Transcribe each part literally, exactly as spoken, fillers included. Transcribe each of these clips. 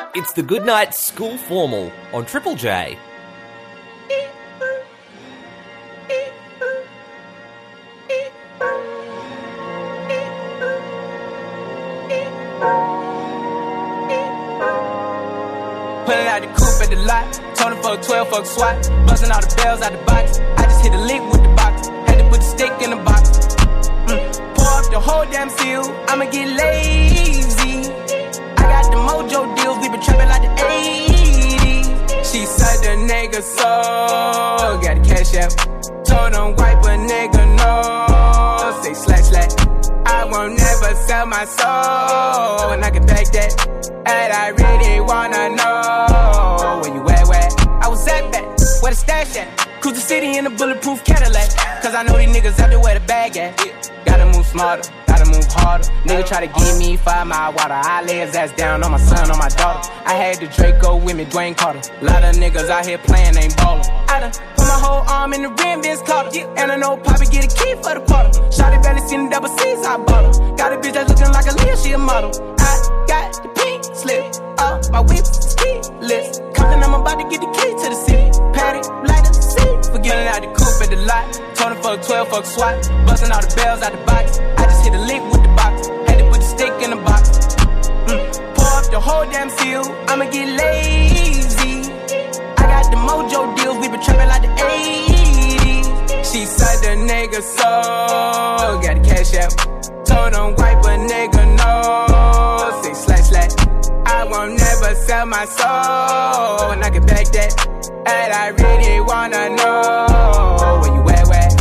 It's the Goodnight School Formal on Triple J. Pulling out the coupe at the lot, told him fuck twelve, fuck SWAT, busting all the bells out the box. I just hit a lick with the box, had to put the stick in the box. Mm. Pour up the whole damn seal, I'ma get lazy. I got the mojo deals, we been trapping like the eighties. She said the nigga so, got the cash out. Told him wipe a nigga no, say slack slack. I won't never sell my soul, and I can back that. And I really wanna know where you at, where I was at back, where the stash at. Cruise the city in a bulletproof Cadillac, cause I know these niggas out there where the bag at. Gotta move smarter, gotta move harder. Nigga try to give me five mile water, I lay his ass down on my son, on my daughter. I had the Draco with me, Dwayne Carter. Lot of niggas out here playing, ain't ballin'. I done put my whole arm in the rim, Vince Carter. And I know Poppy get a key for the Potter. Shawty barely seen the double C's, I bought her. Got a bitch that's looking like a Leah, she a model. I got the pink slip, uh, my whip is keyless. Compton, I'm about to get the key to the city. Patty, light up the city. Forgetting out the coupe at the lot. Told him fuck twelve, fuck SWAT. Busting all the bells out the box. I just hit a lick with the box. Had to put the stick in the box. Mm. Pour up the whole damn seal, I'ma get lazy. I got the mojo deals, we been trapping like the eighties. She said the nigga so, got the cash out. Told him wipe a nigga no, say slack slack. I won't never sell my soul, and I can back that. And I really wanna know where you at, where?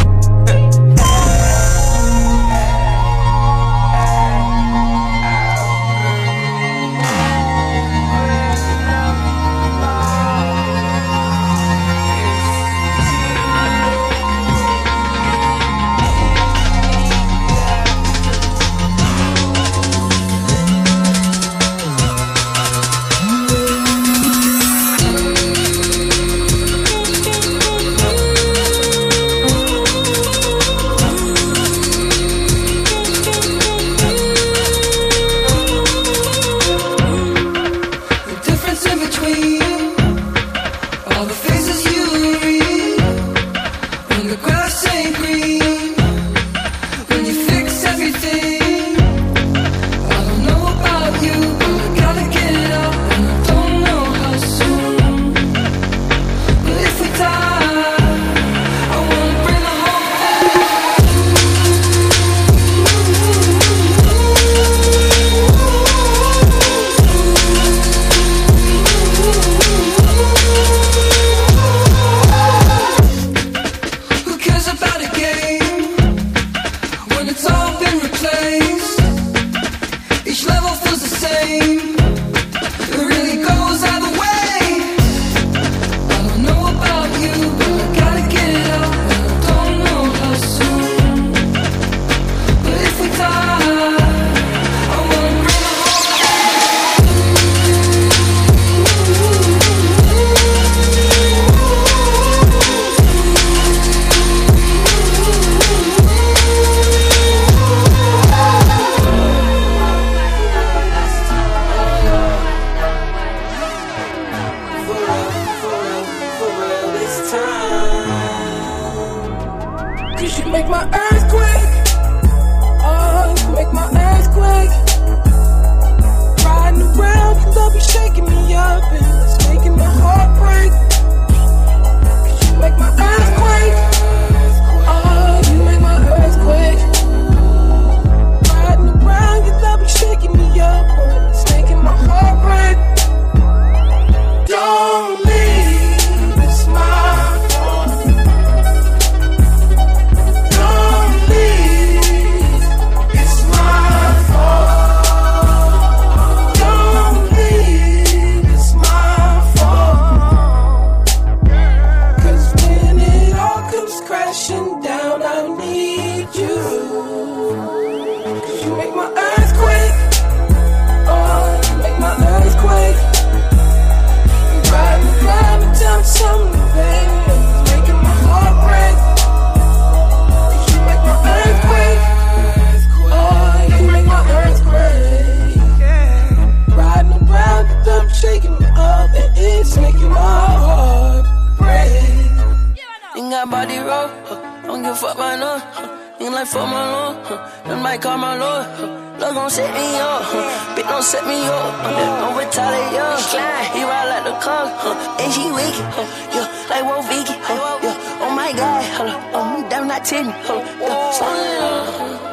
line up, huh. Nigga like fuck my lord, huh. Them might call my lord, huh. Love gon' set me up, huh. Bitch don't set me up, huh. Don't retaliate, yeah. He ride like the car, huh. And she wicked, huh. Yeah, like Wo Vicky, huh. Yeah, oh my God, hold up. Oh, me damn not ten, hold up. Yeah, slow it up,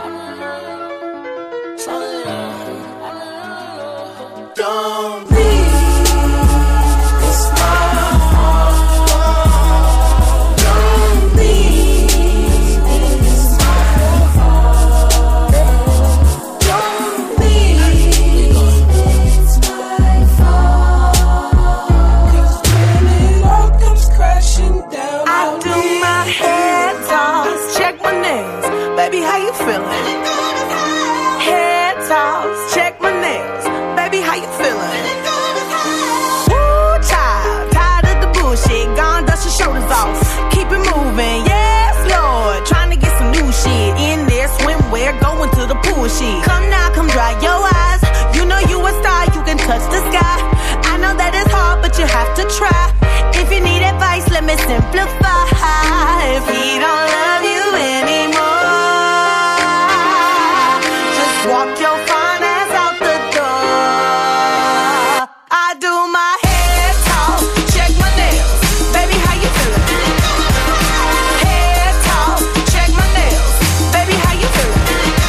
slow it up. Don't leave. It's my fault. Don't leave. It's my fault. Don't leave. It's my fault. 'Cause when it all comes crashing down, I do my head toss, check my nails. Baby, how you feeling? Head toss, check my nails. Baby, how you feeling? Woo, child, tired of the bullshit. Gone, dust your shoulders off. Keep it moving, yes, Lord. Trying to get some new shit in there. Swimwear, going to the pool shit. Come now, come dry your eyes. You know you a star, you can touch the sky. I know that it's hard, but you have to try. If you need advice, let me simplify. If he don't love you anymore, just walk your fine ass out the door. I do my head talk, check my nails. Baby, how you feeling? Head talk, check my nails. Baby, how you feeling?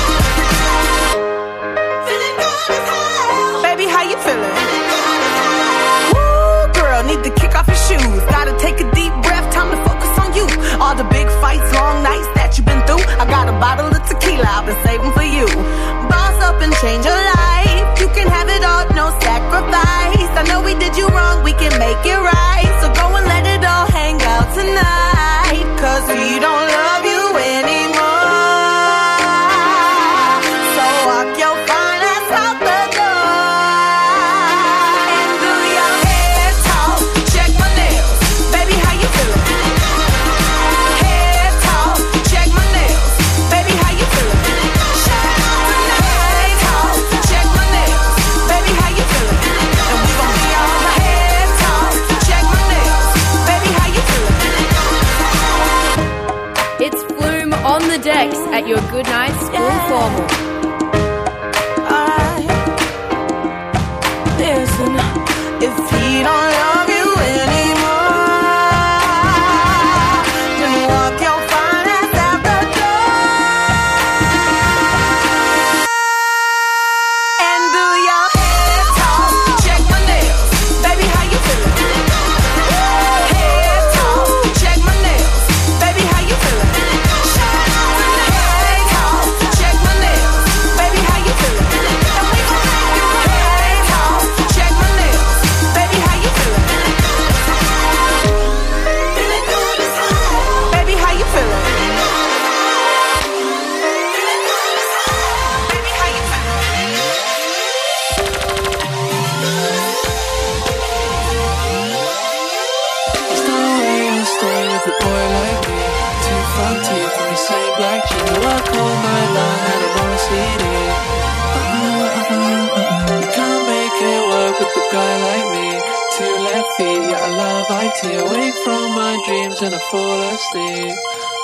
Feeling good as hell. Baby, how you feeling? Woo, girl, need to kick off your shoes. Gotta take a deep breath, time to focus on you. All the big fights, long nights that you've been through. I got a bottle of tequila I've been saving for you. Boss up and change your life. You can have it all, no sacrifice. I know we did you wrong, we can make it right. So go and let it all hang out tonight. 'Cause we don't love you anymore. So walk your fine ass out the door. And do your head talk, check my nails. Baby, how you feeling? Head talk, check my nails. Baby, how you feeling? Head talk, check my nails. Baby, how you feeling? And we gon' be all my head talk, check my nails. Baby, how you feeling? It's Flume on the decks at your Good Night School Formal. Alright. Listen, if he don't love you anymore, then walk your fine ass out the door. And do your head talk, check my nails. Baby, how you feeling? Head talk, check my nails. Baby, how you feeling? Head talk, check my nails. Baby, how you feeling? And we gon' make you head talk, check my nails. Baby, how you feeling? Feeling good as hell. Baby, how you feeling? Feeling good as hell. Baby, how you feeling? There's no way I'll stay with a boy like me. Two front teeth in the same black jeans. I work all night long and I'm on a C D. You can't make it work with a guy like me. Two left feet, yeah I love I T. Awake from my dreams and I fall asleep.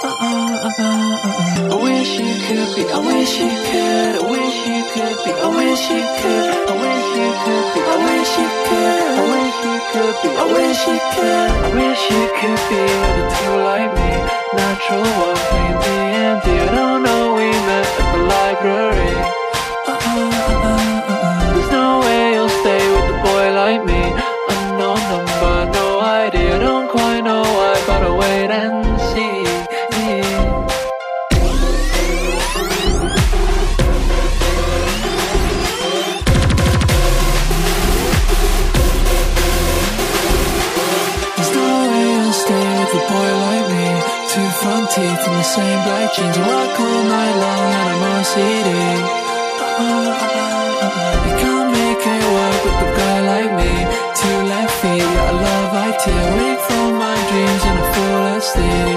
I wish you could be, I wish you could, I wish you could be, I wish you could, I wish you could be, I wish you could, I wish you could be, I wish you could, I wish you could be with a two like me. Natural one, came D and D. I don't know we met at the library. There's no way you'll stay with a boy like me. Unknown number, no idea. Don't quite know why, gotta wait and see. There's no way I'll stay with a boy like me. Two front teeth in the same black jeans. I work all night long and I'm on C D. You can't make it work with a guy like me. Two left feet, yeah I love I T. Awake from my dreams and I fall asleep.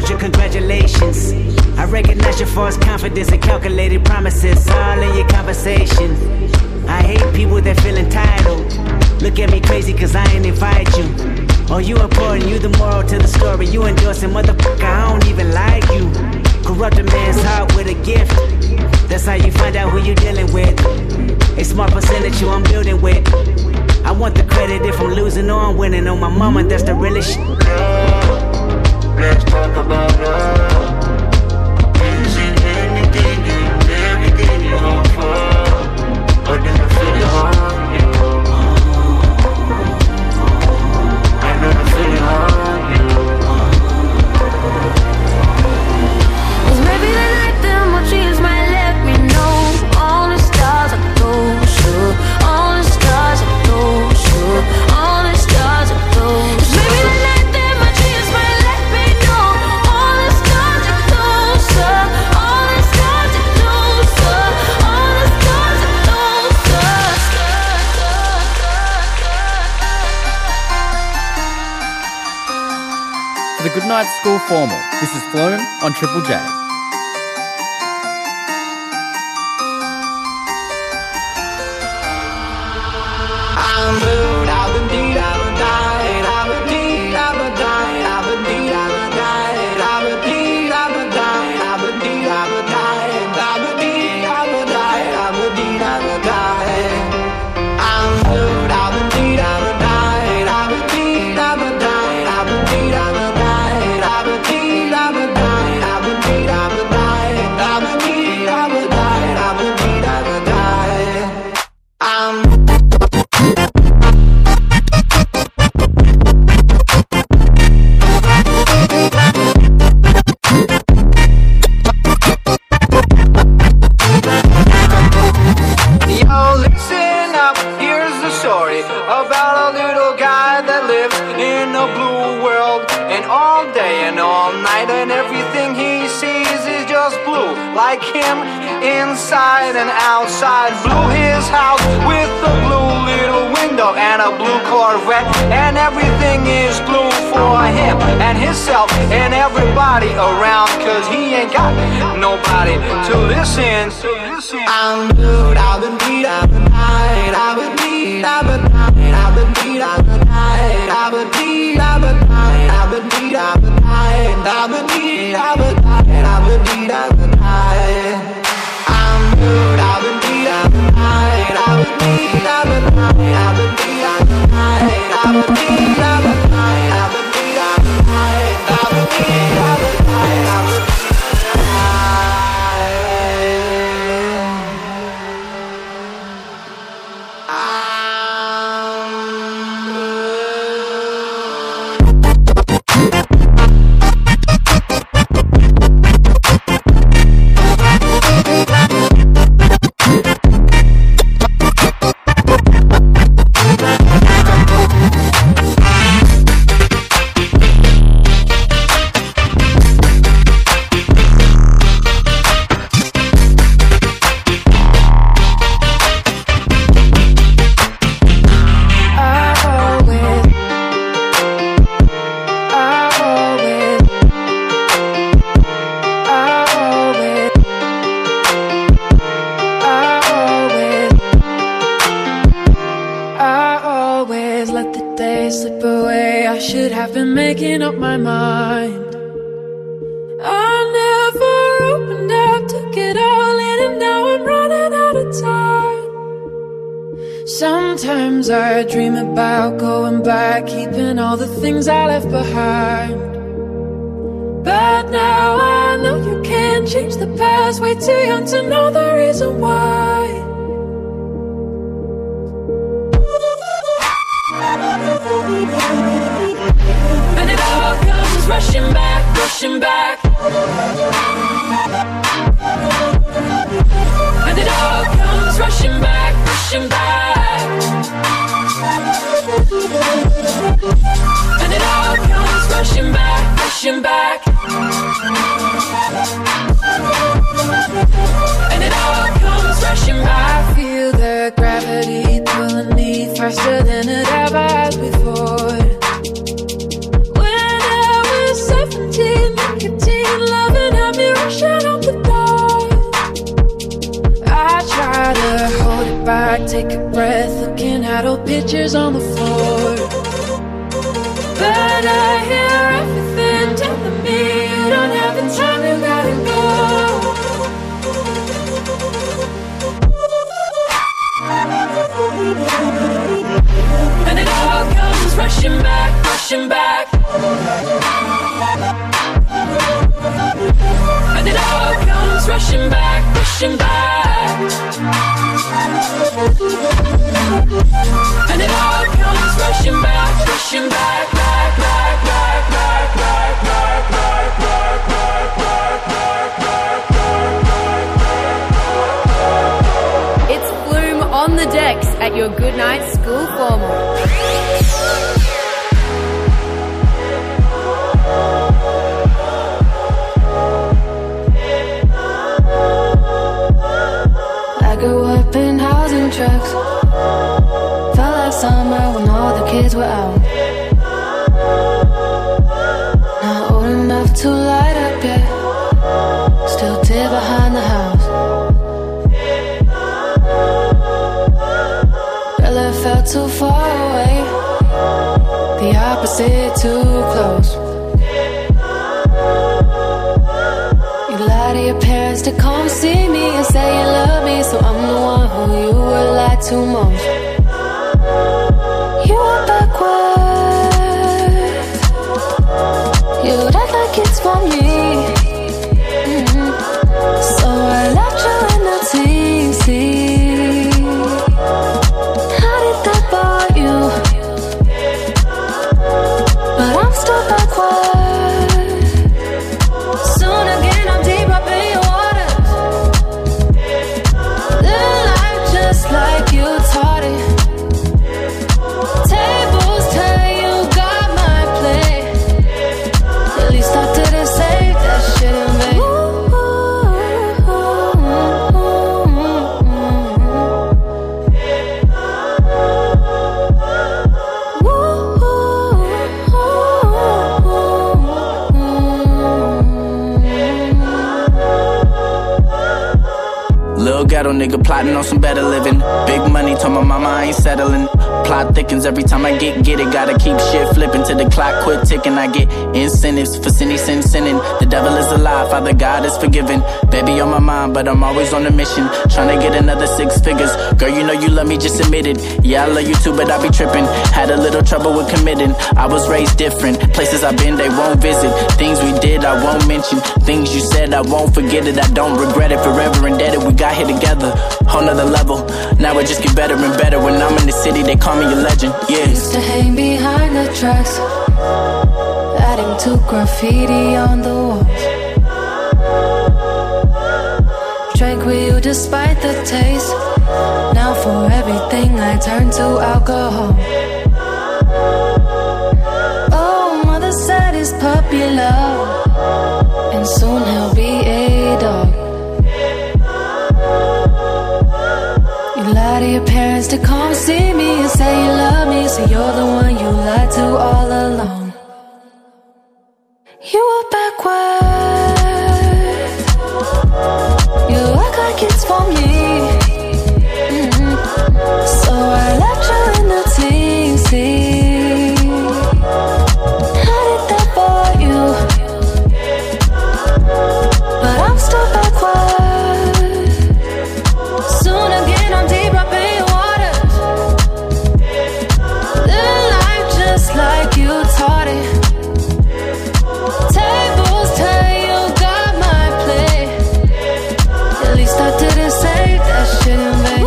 want your congratulations. I recognize your false confidence and calculated promises all in your conversation. I hate people that feel entitled. Look at me crazy cause I ain't invite you. Oh, you important, you the moral to the story. You endorsing, motherfucker, I don't even like you. Corrupt a man's heart with a gift. That's how you find out who you dealing with. A small percentage you I'm building with. I want the credit if I'm losing or I'm winning. On my mama, that's the realest shit. Let's talk about love. Is it anything and everything you hope for? Or do you feel it on you? I know you feel it on you. Cause maybe the night that my dreams might let me know. All the stars are closer. All the stars are closer. All the stars are closer. Maybe the night that my dreams might let me know. All the stars are closer. All the stars are closer. All the stars are closer. For the Goodnight School Formal, this is Flown on Triple J. I'm blue, I've been deed, I've been died, I've been deed, I've been died, I've been deed, I've been died, I've been deed, I've been died, I've been deed, I've been died, I've been deed, I've been died, I've been deed, I've been died. I'm blue, I've been deed, I've been died, I've been deed, I've been died, I've been deed, I've been died, I've been deed, I've been died, I've been deed, I've been died, I've been deed, I've been died, I've been deed, I've been died. I'm about a little guy that lives in a blue world, and all day and all night, and everything he sees is just blue, like him inside and outside. Blue his house with a blue little window and a blue Corvette, and everything is blue for him and himself and everybody around, cause he ain't got nobody to listen. I'm blue, I've been beat, I've been died, I've been beat, I've been died, I've been beat, I've been died, I've been beat, I've been died, I've been beat, I've been died, I've been beat, I've been died, I've been beat, I've been died. I'm blue, I've been beat, I've been died, I've been beat, I've been died, I've been beat, I've been died, I've been beat, I've been died, I've been beat, I've been died, I've been beat, I've been died, I've been making up my mind. I never opened up, took it all in, and now I'm running out of time. Sometimes I dream about going back, keeping all the things I left behind. But now I know you can't change the past, way too young to know the reason why. And it all comes rushing back, rushing back. And it all comes rushing back, rushing back. And it all comes rushing back, rushing back. And it all comes rushing back. I feel the gravity pulling me faster than it ever has before. When I was seventeen, I could pictures on the floor. But I hear everything telling me you don't have the time, you gotta go. And it all comes rushing back, rushing back. And it all comes rushing back, rushing back. And it all comes rushing back, rushing back, back, back, back, back, back, back, back, back, back, back, back, back. It's Flume on the decks at your Goodnight School Formal. I grew up in housing trucks. Felt like summer when all the kids were out. Not old enough to light up yet. Still tear behind the house. Girl, it felt too far away. The opposite, too close. You lie to your parents to come see me and say you love me, so I'm the one who you would lie to most. You are backwards. You'd act like it's for me. Mm-hmm. So I left you in the T C. How did that bore you? But I'm still backwards. Soon again I'm deep up in your waters. Living life just like you taught it. Tables turn, you got my plate. At least I didn't say that shit in vain. Little ghetto nigga plotting on some better living. Big money, told my mama I ain't settling. Plot thickens every time I get get it. Gotta keep shit flipping till the clock quit ticking. I get incentives for sinny sin sinning. The devil is alive, Father God is forgiven. Baby on my mind, but I'm always on a mission. Tryna get another six figures. Girl, you know you love me, just admit it. Yeah, I love you too, but I be tripping. Had a little trouble with committing. I was raised different. Places I've been, they won't visit. Things we did, I won't mention. Things you said, I won't forget it. I don't regret it. Forever indebted, we got here together. Whole nother level. Now it just get better and better. When I'm in the city, they call me a legend. Yeah. Used to hang behind the tracks, adding to graffiti on the walls. Drank with you despite the taste. Now for everything I turn to alcohol. Oh, mother said he's puppy love, and soon he'll be a dog. You lie to your parents to come see me and say you love me, so you're the one you lied to all along. You are backwards. You act like it's for me. Mm-hmm. So I left you in the T C. How did that bore you? But I'm still backwards. Soon again I'm deep up in your waters. Living life just like you taught it. Tables turn, you got my plate. At least I didn't say that shit in vain.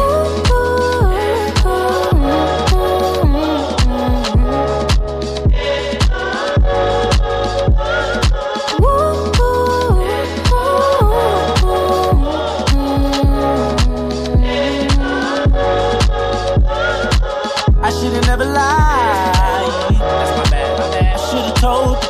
I should've never lied. That's my bad, my bad. I should've told